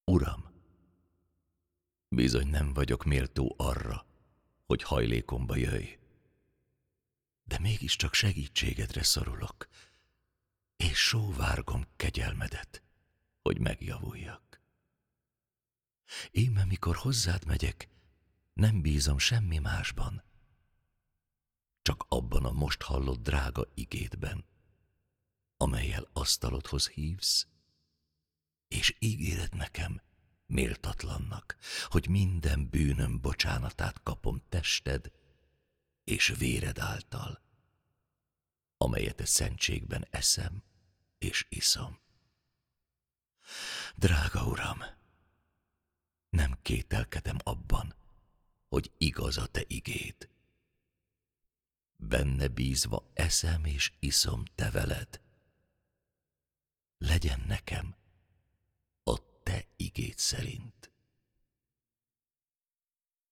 Uram, bizony nem vagyok méltó arra, hogy hajlékomba jöjj, de mégiscsak segítségedre szorulok, és sóvárgom kegyelmedet, hogy megjavuljak. Íme mikor hozzád megyek, nem bízom semmi másban, csak abban a most hallott drága igédben, amellyel asztalodhoz hívsz, és ígéred nekem méltatlannak, hogy minden bűnöm bocsánatát kapom tested és véred által, amelyet a szentségben eszem és iszom. Drága Uram, nem kételkedem abban, hogy igaz a te igéd. Benne bízva eszem és iszom te veled. Legyen nekem a te igéd szerint.